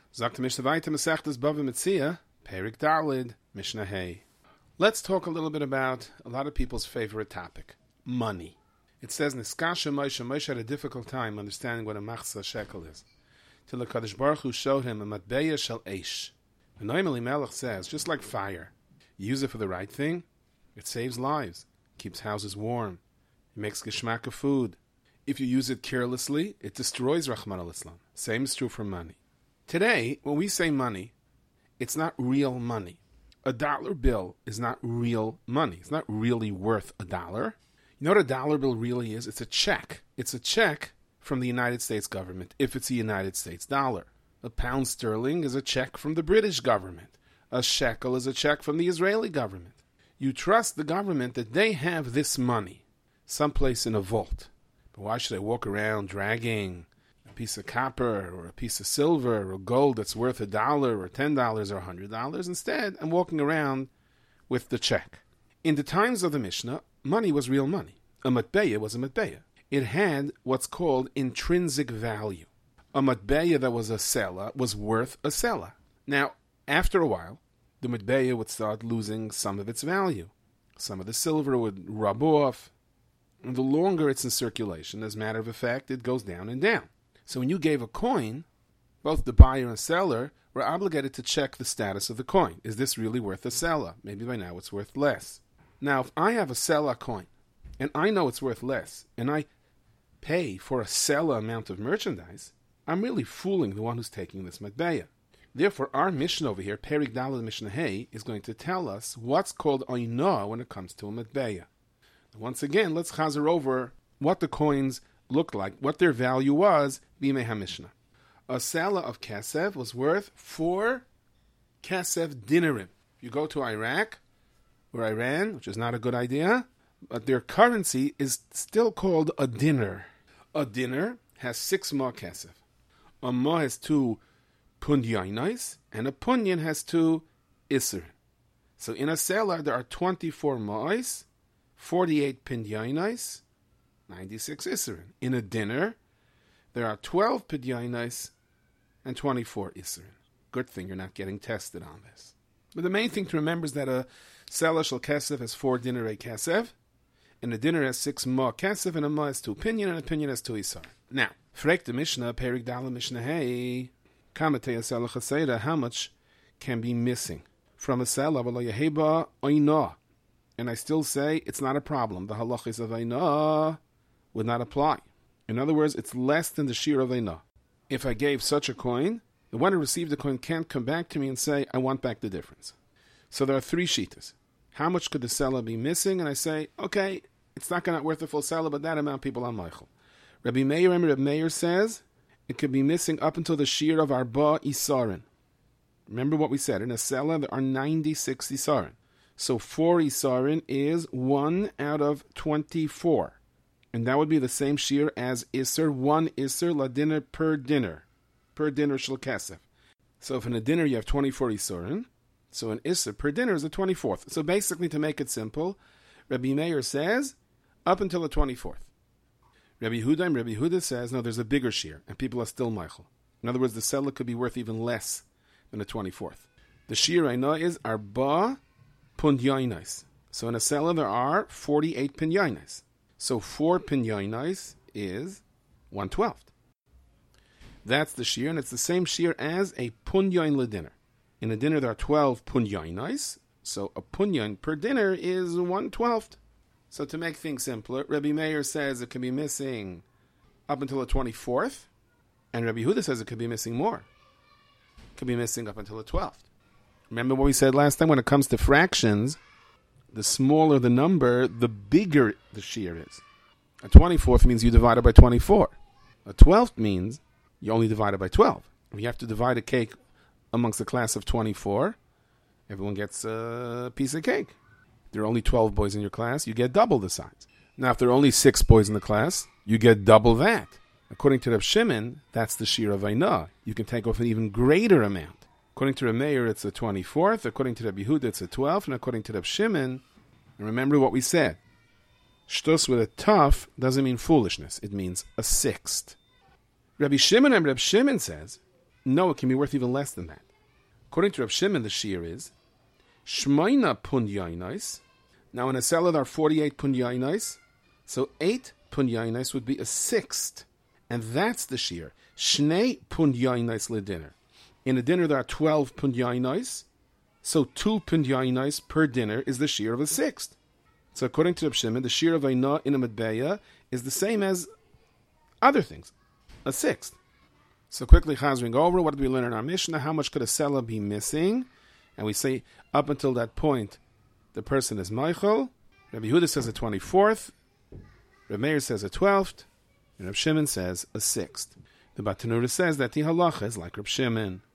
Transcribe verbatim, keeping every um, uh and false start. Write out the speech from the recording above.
Sagt the Mishnah weiter, Masechtas Bava Metzia, Perik Dalid, Mishnah Hey. Let's talk a little bit about a lot of people's favorite topic, money. It says, Niskasha Moshe, Moshe had a difficult time understanding what a machzah shekel is. Till the Kadosh Baruch Hu showed him a matbeya shel eish. The Noam Elimelech says, just like fire, you use it for the right thing, it saves lives, keeps houses warm, it makes geschmack of food. If you use it carelessly, it destroys Rahman al-Islam. Same is true for money. Today, when we say money, it's not real money. A dollar bill is not real money. It's not really worth a dollar. You know what a dollar bill really is? It's a check. It's a check from the United States government, if it's a United States dollar. A pound sterling is a check from the British government. A shekel is a check from the Israeli government. You trust the government that they have this money someplace in a vault. But why should I walk around dragging a piece of copper or a piece of silver or gold that's worth a dollar or ten dollars or a hundred dollars? Instead, I'm walking around with the check. In the times of the Mishnah, money was real money. A matbeya was a matbeya. It had what's called intrinsic value. A matbeya that was a sela was worth a sela. Now, after a while, the matbeya would start losing some of its value. Some of the silver would rub off. And the longer it's in circulation, as a matter of fact, it goes down and down. So when you gave a coin, both the buyer and seller were obligated to check the status of the coin. Is this really worth a sela? Maybe by now it's worth less. Now, if I have a sela coin, and I know it's worth less, and I pay for a sela amount of merchandise, I'm really fooling the one who's taking this matbeya. Therefore, our Mishnah over here, Perik Daled Mishnah Hey, is going to tell us what's called oinah when it comes to a matbeya. Once again, let's chazer over what the coins looked like, what their value was, b'imei HaMishnah. A sela of kesef was worth four kesef dinarim. You go to Iraq or Iran, which is not a good idea, but their currency is still called a dinar. A dinar has six ma kesef. A ma has two punyainais, and a punyan has two isser. So in a sela, there are twenty-four ma'is, forty-eight pinyainais, ninety-six isserin. In a dinner, there are twelve pinyainais and twenty-four isserin. Good thing you're not getting tested on this. But the main thing to remember is that a sela shel kesef has four dinarei kesef, and a dinner has six ma kesef, and a ma has two pinyan, and a pinyan has two isar. Now, frek the Mishnah, Perik Daled Mishnah Hey, kamatei a sela chaseda, how much can be missing from a sela v'lo yeheba oinah? And I still say it's not a problem. The halachis of oinah would not apply. In other words, it's less than the shir of oinah. If I gave such a coin, the one who received the coin can't come back to me and say, I want back the difference. So there are three shitas. How much could the seller be missing? And I say, okay, it's not going to be worth the full seller, but that amount people are Michael. Rabbi Meir, Rabbi Meir says, it could be missing up until the shir of arba isarin. Remember what we said. In a seller, there are ninety-six isarin. So four isarin is one out of twenty-four. And that would be the same shir as isser, one isser la dinner per dinner. Per dinner shel kesef. So if in a dinner you have twenty-four isarin, so an isser per dinner is the twenty-fourth. So basically, to make it simple, Rabbi Meir says, up until the twenty-fourth. Rabbi Yehuda and Rabbi Yehuda says, no, there's a bigger shir, and people are still Michael. In other words, the seller could be worth even less than the twenty-fourth. The shir I know is arba punyainais. So in a seller there are forty-eight pinyainais. So four pinyainais is one twelfth. That's the shir, and it's the same shir as a punyain ledinner. In a dinner there are twelve punyainais, so a punyain per dinner is one twelfth. So to make things simpler, Rabbi Meir says it can be missing up until the twenty-fourth, and Rabbi Yehuda says it could be missing more. It could be missing up until the twelfth. Remember what we said last time? When it comes to fractions, the smaller the number, the bigger the shir is. A twenty-fourth means you divide it by twenty-four. A twelfth means you only divide it by twelve. If you have to divide a cake amongst a class of twenty-four, everyone gets a piece of cake. If there are only twelve boys in your class, you get double the size. Now, if there are only six boys in the class, you get double that. According to Reb Shimon, that's the shir of oinah. You can take off an even greater amount. According to Reb Meir, it's a twenty-fourth. According to Reb Yehuda, it's a twelfth. And according to Reb Shimon, and remember what we said. Shtus with a tough doesn't mean foolishness. It means a sixth. Rabbi Shimon and Reb Shimon says no, it can be worth even less than that. According to Reb Shimon, the shear is Shmoina punyainais. Now in a seller there are forty-eight punyainais, so eight punyainais would be a sixth, and that's the shear. Shnei punyainais le dinner. In a dinner there are twelve punyainais, so two punyainais per dinner is the shear of a sixth. So according to Reb Shimon, the shear of Eina in a Medbeya is the same as other things, a sixth. So quickly chazering over, what did we learn in our Mishnah? How much could a seller be missing? And we say up until that point, the person is Michael. Rabbi Yehuda says a twenty-fourth. Reb Meir says a twelfth. And Reb Shimon says a sixth. The Batanura says that the halacha is like Reb Shimon.